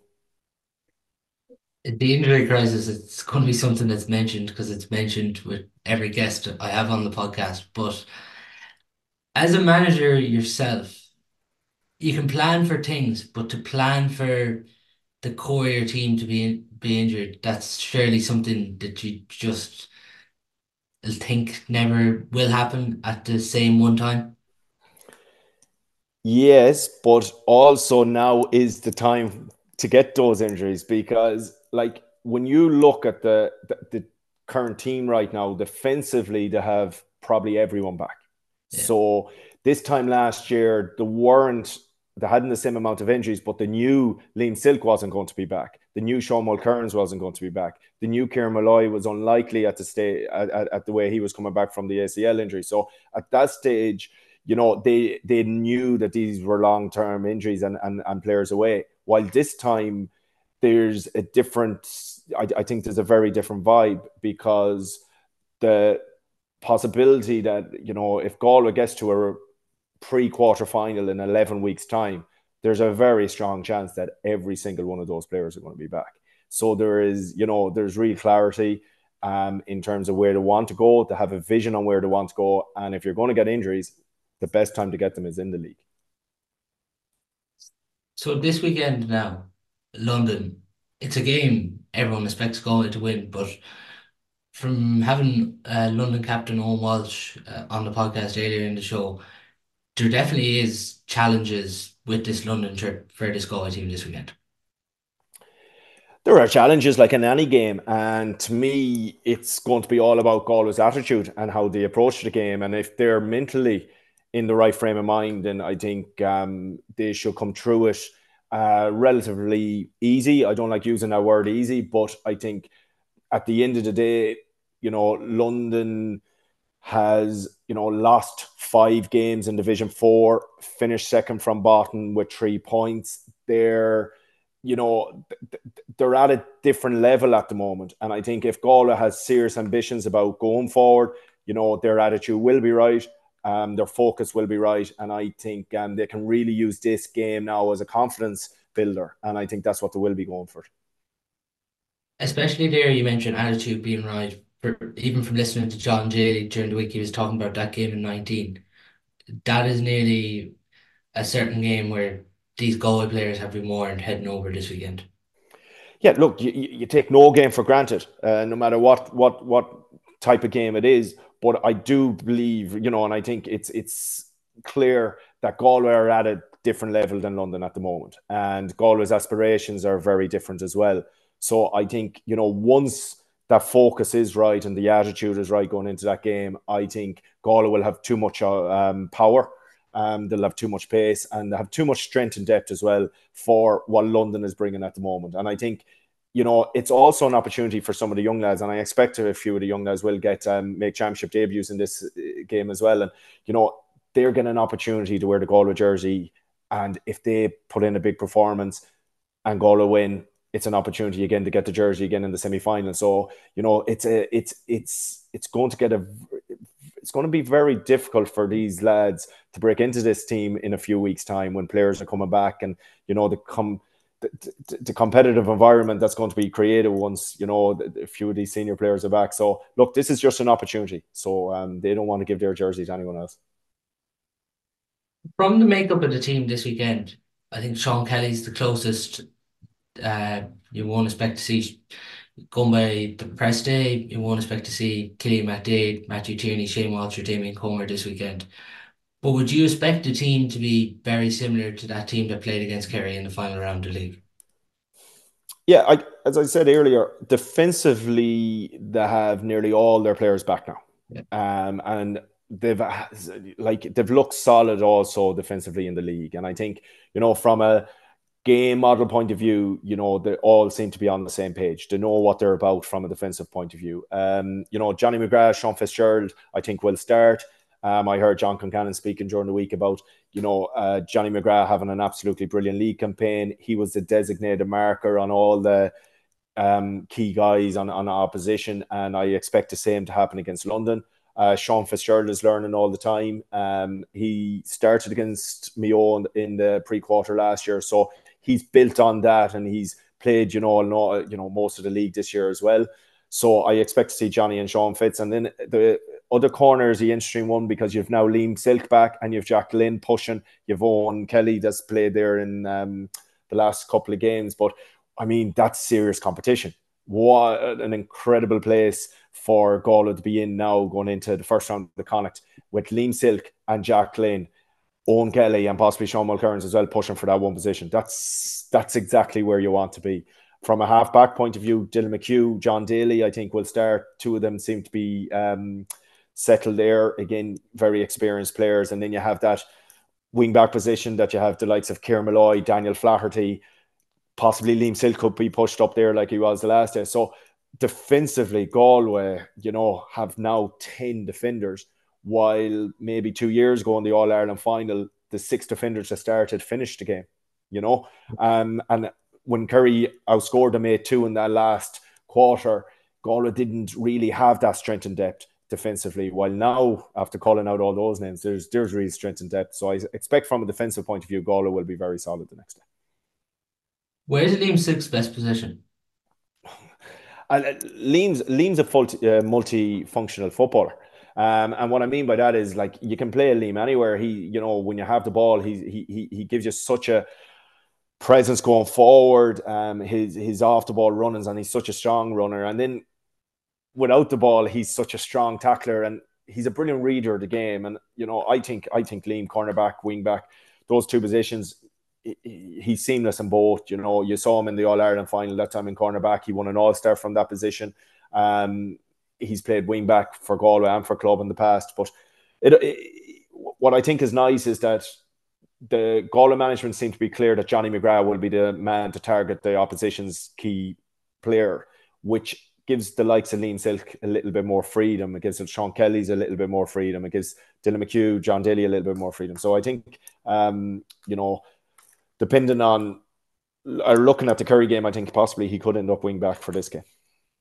The injury crisis, it's going to be something that's mentioned, because it's mentioned with every guest I have on the podcast. But as a manager yourself, you can plan for things, but to plan for the core of your team to be injured, that's surely something that you just think never will happen at the same one time. Yes, but also now is the time to get those injuries, because like when you look at the current team right now, defensively they have probably everyone back. Yeah. So this time last year they hadn't the same amount of injuries, but they knew Liam Silk wasn't going to be back. They knew Sean Mulcairns wasn't going to be back. They knew Kieran Malloy was unlikely at the way he was coming back from the ACL injury. So at that stage, they knew that these were long-term injuries and players away. While this time there's a different, I think there's a very different vibe, because the possibility that, if Galway gets to a pre-quarter final in 11 weeks time, there's a very strong chance that every single one of those players are going to be back. So there's real clarity in terms of where they want to go. They have a vision on where they want to go. And if you're going to get injuries, the best time to get them is in the league. So this weekend now, London, it's a game everyone expects Galway to win, but from having London captain Owen Walsh on the podcast earlier in the show, there definitely is challenges with this London trip for this Galway team this weekend. There are challenges like in any game, and to me, it's going to be all about Galway's attitude and how they approach the game. And if they're mentally in the right frame of mind, then I think they should come through it relatively easy. I don't like using that word easy, but I think at the end of the day, London has, lost 5 games in Division 4, finished second from bottom with 3 points. They're at a different level at the moment. And I think if Galway has serious ambitions about going forward, their attitude will be right. Their focus will be right. And I think they can really use this game now as a confidence builder. And I think that's what they will be going for. Especially there, you mentioned attitude being right. even from listening to John Daly during the week, he was talking about that game in 19. That is nearly a certain game where these Galway players have been warned heading over this weekend. Yeah, look, you take no game for granted, no matter what type of game it is. But I do believe, and I think it's clear that Galway are at a different level than London at the moment, and Galway's aspirations are very different as well. So I think, once that focus is right and the attitude is right going into that game, I think Galway will have too much power. They'll have too much pace and they have too much strength and depth as well for what London is bringing at the moment. And I think, it's also an opportunity for some of the young lads, and I expect a few of the young lads will get make championship debuts in this game as well. And they're getting an opportunity to wear the Galway jersey, and if they put in a big performance and Galway win, it's an opportunity again to get the jersey again in the semi-final. So it's going to get it's going to be very difficult for these lads to break into this team in a few weeks' time when players are coming back, and the competitive environment that's going to be created once a few of these senior players are back. So look, this is just an opportunity. So they don't want to give their jersey to anyone else. From the makeup of the team this weekend, I think Sean Kelly's the closest you won't expect to see. Going by the press day, you won't expect to see Killian McDade, Matthew Tierney, Shane Walsh, or Damien Comer this weekend. But would you expect the team to be very similar to that team that played against Kerry in the final round of the league? Yeah, as I said earlier, defensively they have nearly all their players back now, and they've looked solid also defensively in the league. And I think from a game model point of view, they all seem to be on the same page. They know what they're about from a defensive point of view. Johnny McGrath, Sean Fitzgerald, I think will start. I heard John Concannon speaking during the week about, Johnny McGrath having an absolutely brilliant league campaign. He was the designated marker on all the key guys on opposition, and I expect the same to happen against London. Sean Fitzgerald is learning all the time. He started against Mayo in the pre-quarter last year, so he's built on that, and he's played, most of the league this year as well. So I expect to see Johnny and Sean Fitz. And then the other corner is the interesting one, because you've now Liam Silk back and you've Jack Lynn pushing. You've Owen Kelly that's played there in the last couple of games. But, I mean, that's serious competition. What an incredible place for Galway to be in now going into the first round of the Connacht with Liam Silk and Jack Lynn, Owen Kelly and possibly Sean Mulcairns as well pushing for that one position. That's exactly where you want to be. From a half-back point of view, Dylan McHugh, John Daly, I think will start. Two of them seem to be settled there. Again, very experienced players. And then you have that wing-back position that you have the likes of Ciarán Malloy, Daniel Flaherty, possibly Liam Silk could be pushed up there like he was the last day. So defensively, Galway, have now 10 defenders, while maybe 2 years ago in the All-Ireland final, the 6 defenders that started finished the game, and when Kerry outscored them 8-2 in that last quarter, Galway didn't really have that strength and depth defensively. While now, after calling out all those names, there's really strength and depth. So I expect from a defensive point of view, Galway will be very solid the next day. Where's Liam Silk's best position? Liam's a multifunctional footballer. And what I mean by that is, like, you can play Liam anywhere. He, when you have the ball, he gives you such a presence going forward, his off the ball runnings, and he's such a strong runner. And then without the ball, he's such a strong tackler, and he's a brilliant reader of the game. And I think Liam, cornerback, wing back, those two positions, he's seamless in both. You saw him in the All-Ireland final that time in cornerback. He won an All-Star from that position. He's played wing back for Galway and for club in the past. But what I think is nice is that the Galway management seem to be clear that Johnny McGrath will be the man to target the opposition's key player, which gives the likes of Liam Silk a little bit more freedom. It gives Sean Kelly's a little bit more freedom. It gives Dylan McHugh, John Daly a little bit more freedom. So I think, depending on or looking at the Kerry game, I think possibly he could end up wing back for this game.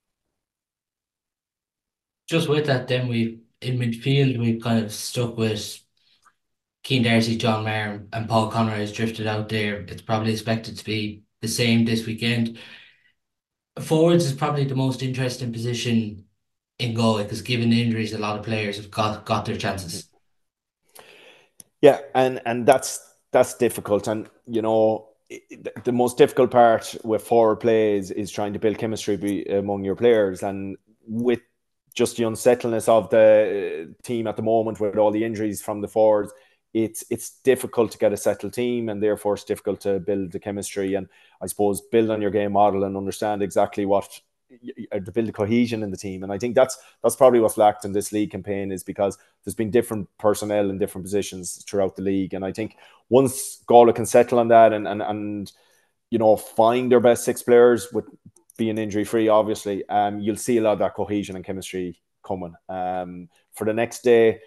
Just with that, then in midfield, we've kind of stuck with Cian Darcy, John Maher, and Paul Conroy has drifted out there. It's probably expected to be the same this weekend. Forwards is probably the most interesting position in Galway? Because given the injuries, a lot of players have got their chances. Yeah, and that's difficult, and the most difficult part with forward play is trying to build chemistry among your players, and with just the unsettledness of the team at the moment with all the injuries from the forwards, it's difficult to get a settled team, and therefore it's difficult to build the chemistry, and I suppose build on your game model and understand exactly what to build a cohesion in the team. And I think that's probably what's lacked in this league campaign, is because there's been different personnel in different positions throughout the league. And I think once Galway can settle on that and find their best six players with being injury free, obviously, you'll see a lot of that cohesion and chemistry coming. For the next day,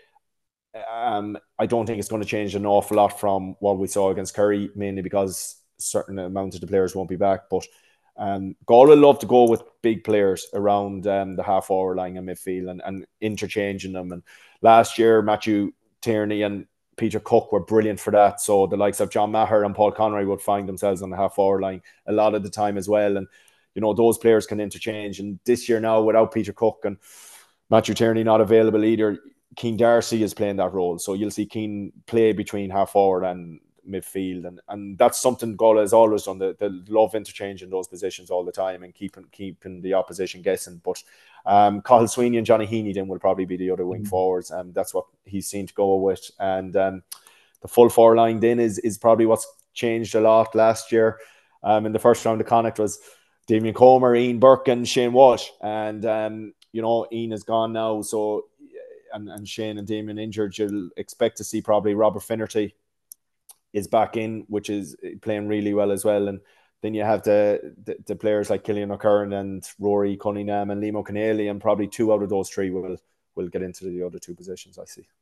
I don't think it's going to change an awful lot from what we saw against Kerry, mainly because a certain amount of the players won't be back. But Galway love to go with big players around the half forward line and midfield and interchanging them. And last year, Matthew Tierney and Peter Cook were brilliant for that. So the likes of John Maher and Paul Conroy would find themselves on the half forward line a lot of the time as well. And those players can interchange. And this year now, without Peter Cook and Matthew Tierney not available either, Keane Darcy is playing that role. So you'll see Keane play between half forward and midfield, and that's something Galway has always done. They love interchanging those positions all the time and keeping the opposition guessing. But Cathal Sweeney and Johnny Heaney then will probably be the other wing forwards, and that's what he's seen to go with. And the full forward line then is probably what's changed a lot last year. In the first round of Connacht was Damien Comer, Ian Burke, and Shane Walsh, and Ian is gone now, so and Shane and Damien injured. You'll expect to see probably Robert Finnerty is back in, which is playing really well as well. And then you have the players like Killian O'Kern and Rory Cunningham and Liam O'Keneally, and probably two out of those three will get into the other two positions, I see.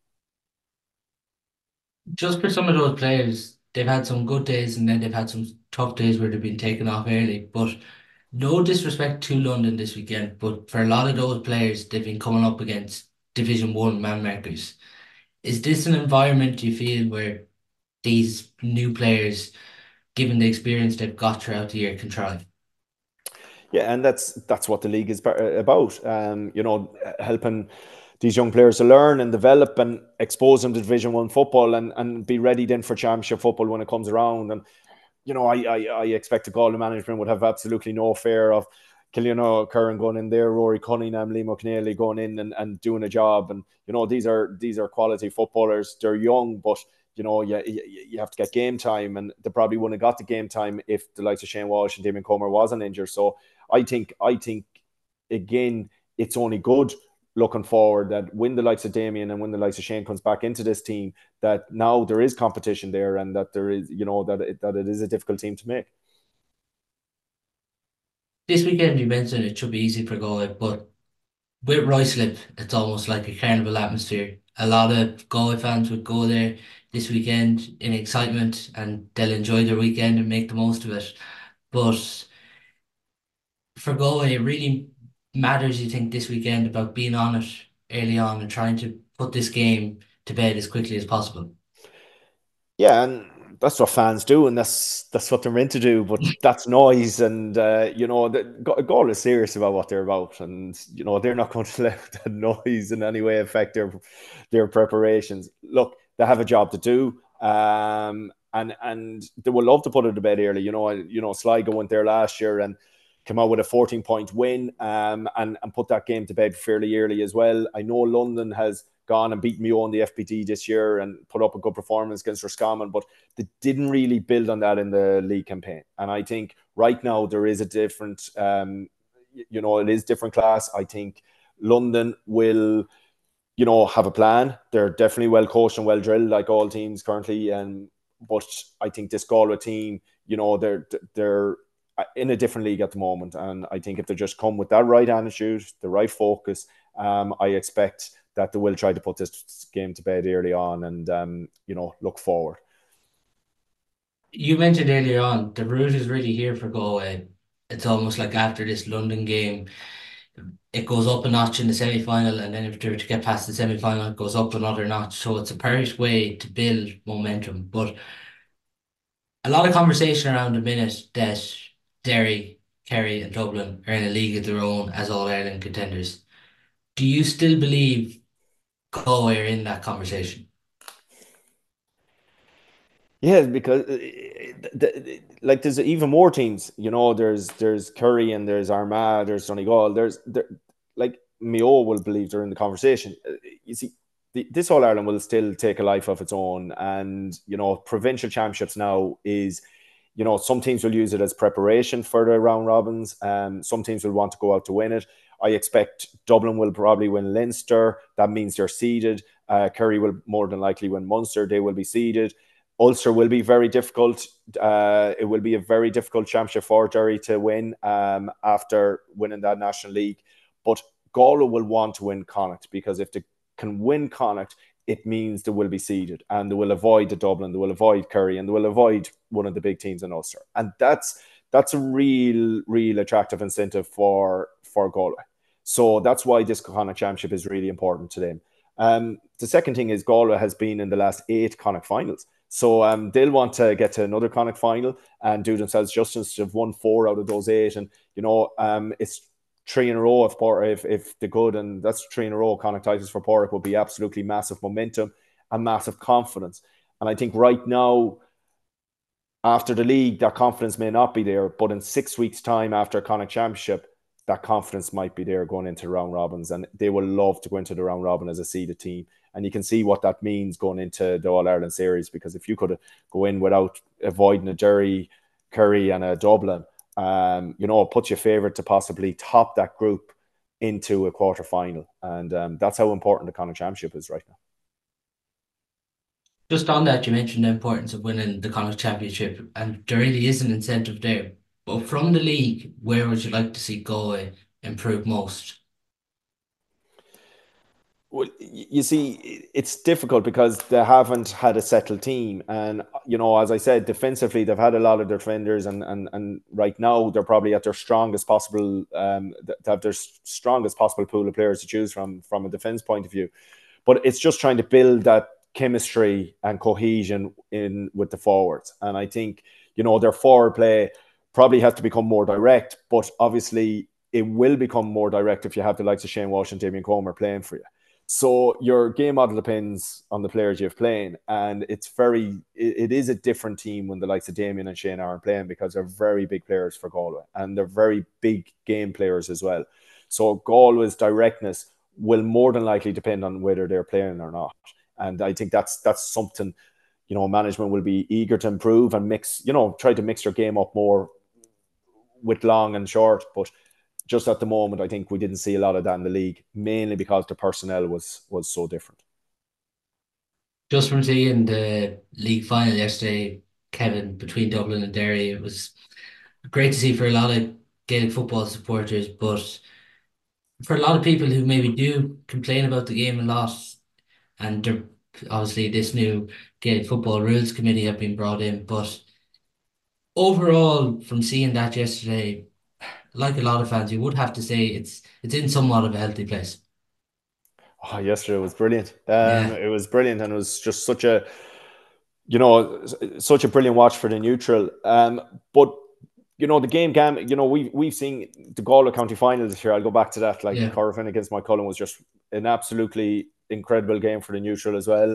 Just for some of those players, they've had some good days and then they've had some tough days where they've been taken off early. But no disrespect to London this weekend, but for a lot of those players, they've been coming up against Division 1 man markers. Is this an environment you feel where these new players, given the experience they've got throughout the year, can thrive? Yeah, and that's what the league is about. Helping these young players to learn and develop and expose them to Division 1 football and be ready then for Championship football when it comes around. And I expect the Galway management would have absolutely no fear of Killian O'Kern going in there, Rory Cunningham, Liam O'Keneally going in and doing a job. And these are quality footballers. They're young, but you have to get game time, and they probably wouldn't have got the game time if the likes of Shane Walsh and Damien Comer wasn't injured. So I think again, it's only good looking forward that when the likes of Damien and when the likes of Shane comes back into this team, that now there is competition there, and that there is, that it is a difficult team to make. This weekend, you mentioned it should be easy for Galway, but with Ruislip, it's almost like a carnival atmosphere. A lot of Galway fans would go there this weekend in excitement and they'll enjoy their weekend and make the most of it. But for Galway, it really matters, you think, this weekend about being on it early on and trying to put this game to bed as quickly as possible. Yeah, and that's what fans do, and that's what they're meant to do. But that's noise, and Galway is serious about what they're about, and they're not going to let that noise in any way affect their preparations. Look, they have a job to do, and they would love to put it to bed early. Sligo went there last year and came out with a 14-point win, and put that game to bed fairly early as well. I know London has gone and beat Mayo in the FPT this year and put up a good performance against Roscommon, but they didn't really build on that in the league campaign. And I think right now there is a different, it is different class. I think London will, have a plan. They're definitely well coached and well drilled, like all teams currently. But I think this Galway team, they're in a different league at the moment. And I think if they just come with that right attitude, the right focus, I expect that they will try to put this game to bed early on and, look forward. You mentioned earlier on, the route is really here for Galway. It's almost like after this London game, it goes up a notch in the semi-final, and then if they were to get past the semi-final, it goes up another notch. So it's a perfect way to build momentum. But a lot of conversation around the minute that Derry, Kerry and Dublin are in a league of their own as All-Ireland contenders. Do you still believe Galway are in that conversation? Yeah, because like there's even more teams. There's Kerry and there's Armagh, there's Donegal, like Mayo will believe they're in the conversation. You see, this All Ireland will still take a life of its own, and provincial championships now is. Some teams will use it as preparation for the round robins. Some teams will want to go out to win it. I expect Dublin will probably win Leinster. That means they're seeded. Kerry will more than likely win Munster. They will be seeded. Ulster will be very difficult. It will be a very difficult championship for Derry to win after winning that National League. But Galway will want to win Connacht, because if they can win Connacht, it means they will be seeded and they will avoid the Dublin, they will avoid Kerry, and they will avoid one of the big teams in Ulster. And that's a real attractive incentive for Galway. So that's why this Connacht Championship is really important to them. The second thing is Galway has been in the last 8 Connacht finals. So they'll want to get to another Connacht final and do themselves justice to have won 4 out of those 8. And, it's 3 in a row if they're good, and that's 3 in a row Connacht titles for Pádraic would be absolutely massive momentum and massive confidence. And I think right now, after the league, that confidence may not be there, but in 6 weeks' time after Connacht Championship, that confidence might be there going into round robins, and they will love to go into the round robin as a seeded team. And you can see what that means going into the All Ireland series, because if you could go in without avoiding a Derry, Kerry, and a Dublin, it puts you favourite to possibly top that group into a quarter final, and that's how important the Connacht Championship is right now. Just on that, you mentioned the importance of winning the Connacht Championship, and there really is an incentive there. But from the league, where would you like to see Galway improve most? Well, you see, it's difficult because they haven't had a settled team. And, as I said, defensively, they've had a lot of defenders. And right now, they're probably at their strongest possible, to have their strongest possible pool of players to choose from a defense point of view. But it's just trying to build that chemistry and cohesion in with the forwards. And I think, their forward play probably has to become more direct. But obviously, it will become more direct if you have the likes of Shane Walsh and Damien Comer playing for you. So your game model depends on the players you have playing, and it is a different team when the likes of Damien and Shane aren't playing, because they're very big players for Galway, and they're very big game players as well. So Galway's directness will more than likely depend on whether they're playing or not, and I think that's something management will be eager to improve and mix, try to mix your game up more with long and short, but just at the moment, I think we didn't see a lot of that in the league, mainly because the personnel was so different. Just from seeing the league final yesterday, Kevin, between Dublin and Derry, it was great to see for a lot of Gaelic football supporters, but for a lot of people who maybe do complain about the game a lot, and obviously this new Gaelic Football Rules Committee have been brought in, but overall, from seeing that yesterday, like a lot of fans, you would have to say it's in somewhat of a healthy place. Oh, yesterday was brilliant. Yeah. It was brilliant, and it was just such a brilliant watch for the neutral. But the game, we've seen the Galway County Final this year. I'll go back to that. Like, Yeah. Corofin against Moycullen was just an absolutely incredible game for the neutral as well.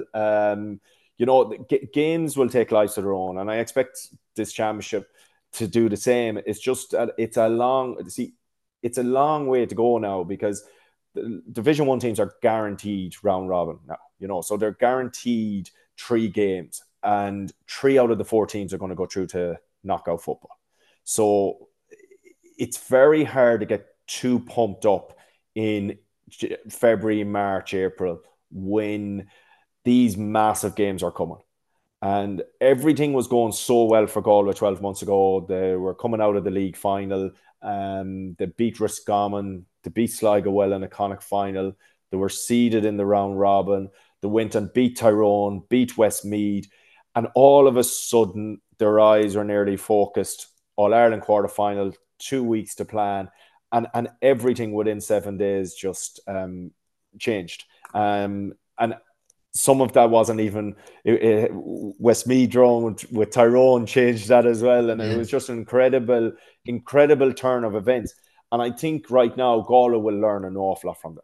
Games will take lives of their own, and I expect this championship to do the same. It's just it's a long way to go now, because the Division 1 teams are guaranteed round robin now. So they're guaranteed 3 games, and 3 out of the 4 teams are going to go through to knockout football. So it's very hard to get too pumped up in February, March, April when these massive games are coming. And everything was going so well for Galway 12 months ago. They were coming out of the league final. They beat Roscommon. They beat Sligo in a Connacht final. They were seeded in the round robin. They went and beat Tyrone, beat Westmeath. And all of a sudden, their eyes are nearly focused. All-Ireland quarter-final, 2 weeks to plan. And everything within 7 days just changed. And some of that wasn't even Westmeath drawn with Tyrone changed that as well. And It was just an incredible turn of events. And I think right now Galway will learn an awful lot from that.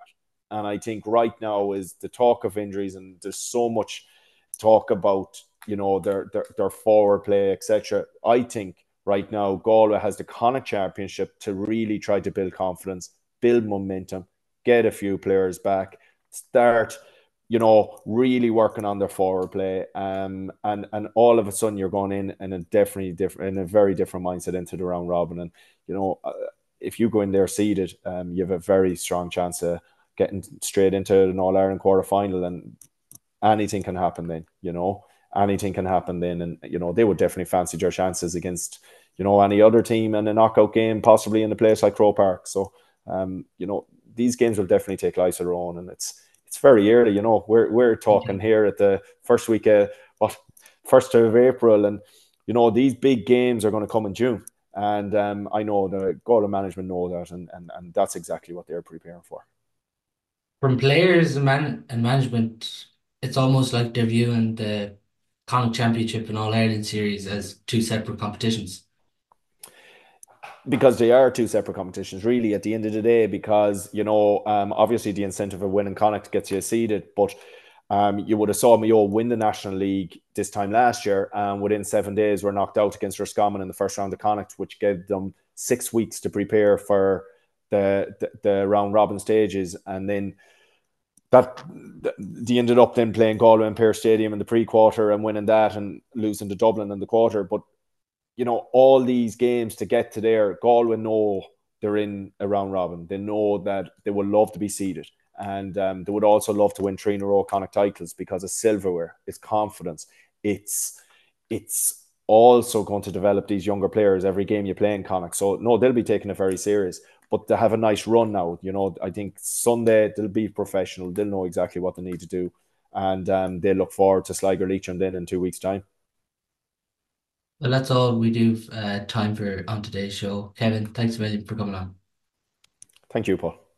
And I think right now is the talk of injuries, and there's so much talk about, you know, their forward play, etc. I think right now Galway has the Connacht Championship to really try to build confidence, build momentum, get a few players back, start, you know, really working on their forward play, and all of a sudden you're going in a definitely different, in a very different mindset into the round robin. And you know, if you go in there seeded, you have a very strong chance of getting straight into an All Ireland quarter final, and anything can happen then. You know, anything can happen then, and you know they would definitely fancy their chances against, you know, any other team in a knockout game, possibly in a place like Croke Park. So, you know, these games will definitely take life of their own, and it's very early. You know, we're talking here at the first week of what, 1st of April, and you know these big games are going to come in June, and I know the Galway management know that, and that's exactly what they're preparing for. From players and management, it's almost like they're viewing the Connacht Championship and All Ireland series as two separate competitions. Because they are two separate competitions, really, at the end of the day. Because, you know, obviously the incentive of winning Connacht gets you seeded, but you would have saw Mayo win the National League this time last year, and within 7 days were knocked out against Roscommon in the first round of Connacht, which gave them 6 weeks to prepare for the round robin stages. And then that they ended up then playing Galway in Pearse Stadium in the pre-quarter and winning that, and losing to Dublin in the quarter. But you know, all these games to get to there, Galway know they're in a round robin. They know that they would love to be seeded, and they would also love to win 3 in a row Connacht titles, because it's silverware, it's confidence, it's also going to develop these younger players every game you play in Connacht. So no, they'll be taking it very serious. But they have a nice run now. You know, I think Sunday they'll be professional. They'll know exactly what they need to do, and they look forward to Sligo Leitrim then in 2 weeks' time. Well, that's all we do time for on today's show. Kevin, thanks a million for coming on. Thank you, Paul.